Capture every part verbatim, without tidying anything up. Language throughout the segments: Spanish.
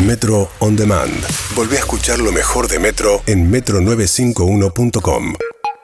Metro On Demand. Volvé a escuchar lo mejor de Metro en metro novecientos cincuenta y uno punto com.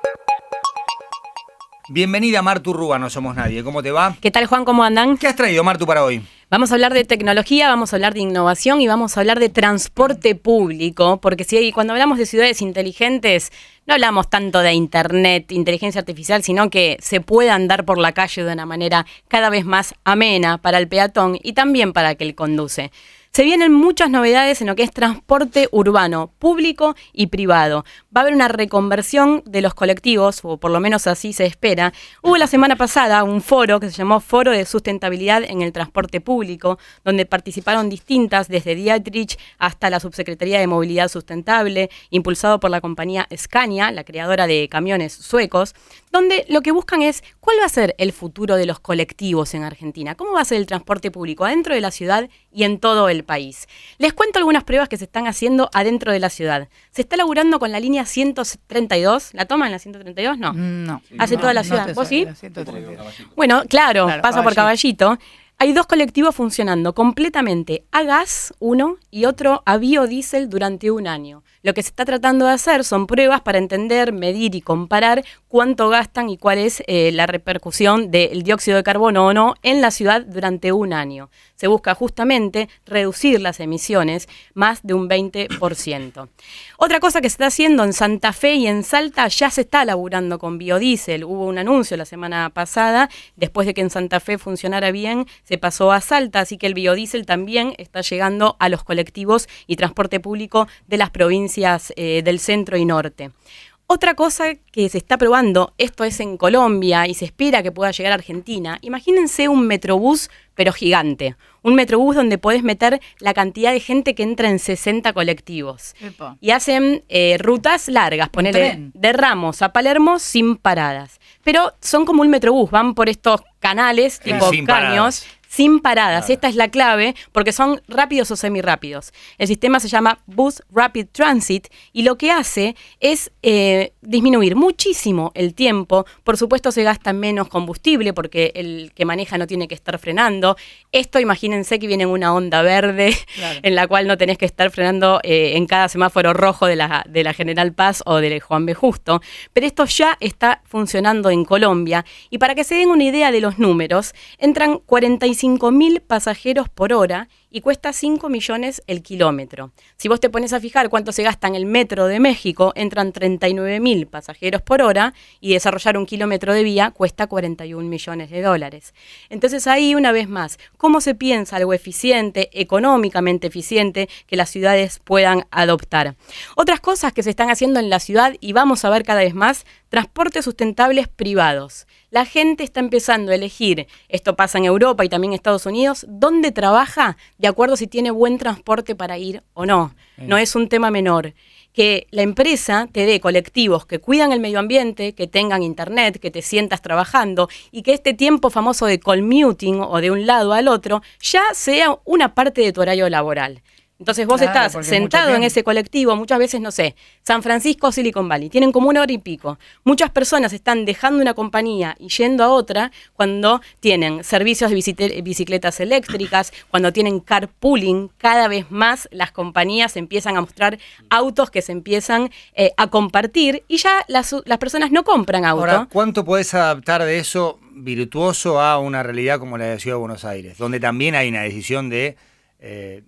Bienvenida Martu Rúa, No Somos Nadie. ¿Cómo te va? ¿Qué tal, Juan? ¿Cómo andan? ¿Qué has traído, Martu, para hoy? Vamos a hablar de tecnología, vamos a hablar de innovación y vamos a hablar de transporte público, porque si cuando hablamos de ciudades inteligentes no hablamos tanto de internet, inteligencia artificial, sino que se pueda andar por la calle de una manera cada vez más amena para el peatón y también para el que conduce. Se vienen muchas novedades en lo que es transporte urbano, público y privado. Va a haber una reconversión de los colectivos, o por lo menos así se espera. Hubo la semana pasada un foro que se llamó Foro de Sustentabilidad en el Transporte Público, donde participaron distintas, desde Dietrich hasta la Subsecretaría de Movilidad Sustentable, impulsado por la compañía Scania, la creadora de camiones suecos, donde lo que buscan es cuál va a ser el futuro de los colectivos en Argentina, cómo va a ser el transporte público adentro de la ciudad y en todo el país. Les cuento algunas pruebas que se están haciendo adentro de la ciudad. Se está laburando con la línea ciento treinta y dos. ¿La toman la ciento treinta y dos? No. No. ¿Hace no, toda la no ciudad? ¿Vos sí? ciento treinta y dos. Bueno, claro, Claro, pasa por Caballito. Caballito. Hay dos colectivos funcionando completamente a gas, uno, y otro a biodiesel durante un año. Lo que se está tratando de hacer son pruebas para entender, medir y comparar cuánto gastan y cuál es eh, la repercusión del dióxido de carbono o no en la ciudad durante un año. Se busca justamente reducir las emisiones más de un veinte por ciento. Otra cosa que se está haciendo en Santa Fe y en Salta, ya se está laburando con biodiesel. Hubo un anuncio la semana pasada, después de que en Santa Fe funcionara bien, se pasó a Salta, así que el biodiesel también está llegando a los colectivos y transporte público de las provincias eh, del centro y norte. Otra cosa que se está probando, esto es en Colombia y se espera que pueda llegar a Argentina, imagínense un metrobús pero gigante, un metrobús donde podés meter la cantidad de gente que entra en sesenta colectivos. Epa. Y hacen eh, rutas largas, ponele tren. de Ramos a Palermo sin paradas. Pero son como un metrobús, van por estos canales tipo Sin caños. paradas. Sin paradas, Claro. Esta es la clave porque son rápidos o semirápidos. El sistema se llama Bus Rapid Transit y lo que hace es eh, disminuir muchísimo el tiempo. Por supuesto se gasta menos combustible porque el que maneja no tiene que estar frenando. Esto imagínense que viene en una onda verde, Claro. en la cual no tenés que estar frenando eh, en cada semáforo rojo de la, de la General Paz o de Juan B. Justo. Pero esto ya está funcionando en Colombia y para que se den una idea de los números, entran cuarenta y cinco mil pasajeros por hora y cuesta cinco millones el kilómetro. Si vos te pones a fijar cuánto se gasta en el metro de México, entran treinta y nueve mil pasajeros por hora y desarrollar un kilómetro de vía cuesta cuarenta y un millones de dólares. Entonces ahí, una vez más, ¿cómo se piensa algo eficiente, económicamente eficiente, que las ciudades puedan adoptar? Otras cosas que se están haciendo en la ciudad y vamos a ver cada vez más, transportes sustentables privados. La gente está empezando a elegir, esto pasa en Europa y también en Estados Unidos, dónde trabaja de acuerdo si tiene buen transporte para ir o no. No es un tema menor. Que la empresa te dé colectivos que cuidan el medio ambiente, que tengan internet, que te sientas trabajando y que este tiempo famoso de commuting o de un lado al otro ya sea una parte de tu horario laboral. Entonces vos Claro, estás porque sentado mucho en tiempo. ese colectivo, muchas veces, no sé, San Francisco, Silicon Valley, tienen como una hora y pico. Muchas personas están dejando una compañía y yendo a otra cuando tienen servicios de bicicl- bicicletas eléctricas, cuando tienen carpooling. Cada vez más las compañías empiezan a mostrar autos que se empiezan eh, a compartir y ya las, las personas no compran auto. Ahora, ¿cuánto podés adaptar de eso virtuoso a una realidad como la de Ciudad de Buenos Aires? Donde también hay una decisión de eh,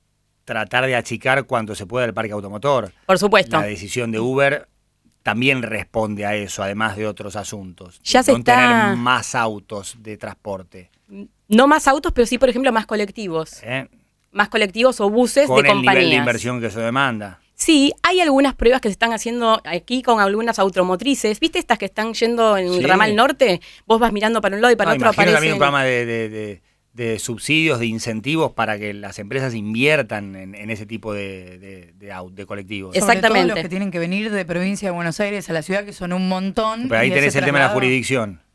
tratar de achicar cuanto se pueda el parque automotor. Por supuesto. La decisión de Uber también responde a eso, además de otros asuntos. Ya se no está- tener más autos de transporte. No más autos, pero sí, por ejemplo, más colectivos. ¿eh? Más colectivos o buses Con de el compañías. nivel de inversión que eso demanda. Sí, hay algunas pruebas que se están haciendo aquí con algunas automotrices. ¿Viste estas que están yendo en Sí. el ramal norte? Vos vas mirando para un lado y para No, otro imagino aparecen... también un programa de, de, de, de subsidios, de incentivos para que las empresas inviertan en, en ese tipo de, de, de, au- de colectivos. Es- Sobre Exactamente. todo los que tienen que venir de provincia de Buenos Aires a la ciudad, que son un montón. Pero ahí y tenés ese el tema de la traslado- jurisdicción.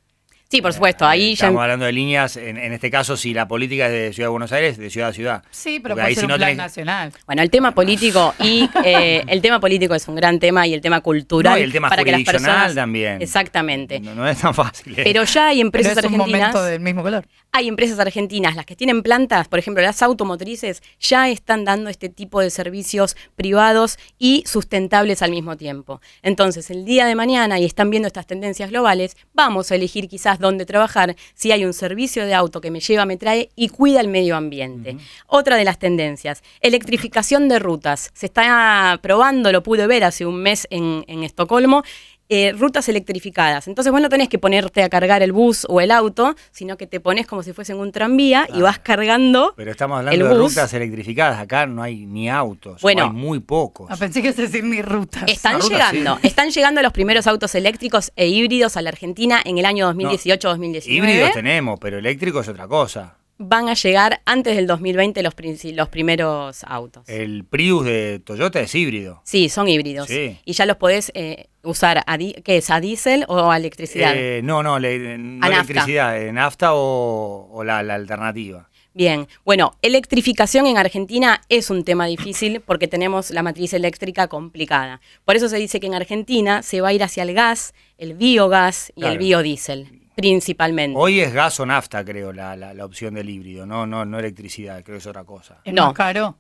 Sí, por supuesto, ahí ya... Estamos hablando de líneas, en, en este caso, si la política es de Ciudad de Buenos Aires, de ciudad a ciudad. Sí, pero Porque puede ahí ser si un no plan tenés- nacional. Bueno, el tema político y eh, el tema político es un gran tema y el tema cultural. No, y el tema para que las jurisdiccional personas, también. Exactamente. No, no es tan fácil. ¿eh? Pero ya hay Pero empresas es un argentinas. momento del mismo color. Hay empresas argentinas, las que tienen plantas, por ejemplo, las automotrices, ya están dando este tipo de servicios privados y sustentables al mismo tiempo. Entonces, el día de mañana, y están viendo estas tendencias globales, vamos a elegir quizás dónde trabajar si hay un servicio de auto que me lleva, me trae y cuida el medio ambiente. Uh-huh. Otra de las tendencias, electrificación de rutas. Se está probando, lo pude ver hace un mes en, en Estocolmo, Eh, rutas electrificadas. Entonces vos no tenés que ponerte a cargar el bus o el auto, sino que te pones como si fuese en un tranvía ah, y vas cargando. Pero estamos hablando de rutas electrificadas. Acá no hay ni autos, bueno, hay muy pocos. Ah, pensé que ibas a decir ni rutas. Están no, llegando, rutas, sí. están llegando los primeros autos eléctricos e híbridos a la Argentina en el año dos mil dieciocho dos mil diecinueve. No, híbridos tenemos, pero eléctricos es otra cosa. Van a llegar antes del dos mil veinte los, los primeros autos. El Prius de Toyota es híbrido. Sí, son híbridos. Sí. Y ya los podés eh, usar, a di- ¿qué es? ¿A diésel o a electricidad? Eh, no, no, le, no a electricidad, nafta, nafta o, o la, la alternativa. Bien, bueno, electrificación en Argentina es un tema difícil porque tenemos la matriz eléctrica complicada. Por eso se dice que en Argentina se va a ir hacia el gas, el biogás y claro. el biodiesel. Principalmente. Hoy es gas o nafta, creo, la, la, la opción del híbrido, no, no, no electricidad, creo que es otra cosa. ¿Es no. más caro?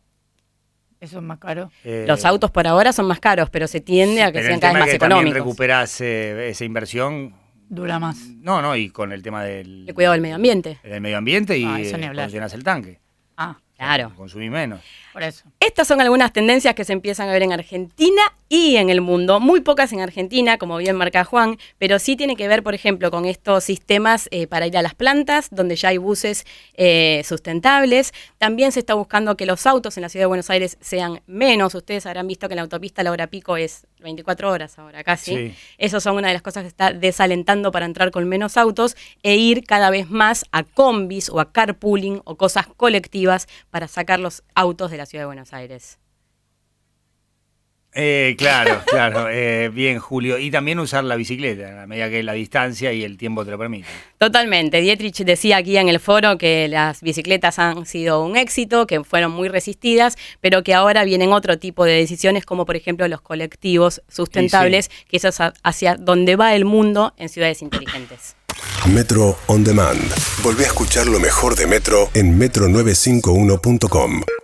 ¿Eso es más caro? Eh, Los autos por ahora son más caros, pero se tiende sí, a que sean cada vez más que económicos. También recuperas eh, esa inversión. Dura más. No, no, y con el tema del... El cuidado del medio ambiente. Del medio ambiente y ah, eh, cuando llenas el tanque. Ah, claro. Consumís menos. Por eso. Estas son algunas tendencias que se empiezan a ver en Argentina y en el mundo. Muy pocas en Argentina, como bien marca Juan, pero sí tiene que ver, por ejemplo, con estos sistemas eh, para ir a las plantas, donde ya hay buses eh, sustentables. También se está buscando que los autos en la ciudad de Buenos Aires sean menos. Ustedes habrán visto que en la autopista la hora pico es veinticuatro horas ahora casi. Sí. Esas son una de las cosas que está desalentando para entrar con menos autos e ir cada vez más a combis o a carpooling o cosas colectivas para sacar los autos de la ciudad de Buenos Aires. Eh, claro, claro, eh, bien Julio, y también usar la bicicleta a medida que la distancia y el tiempo te lo permiten. Totalmente, Dietrich decía aquí en el foro que las bicicletas han sido un éxito, que fueron muy resistidas, pero que ahora vienen otro tipo de decisiones como por ejemplo los colectivos sustentables, sí, sí. que eso es hacia donde va el mundo en ciudades inteligentes. Metro On Demand. Volvé a escuchar lo mejor de Metro en metro novecientos cincuenta y uno punto com.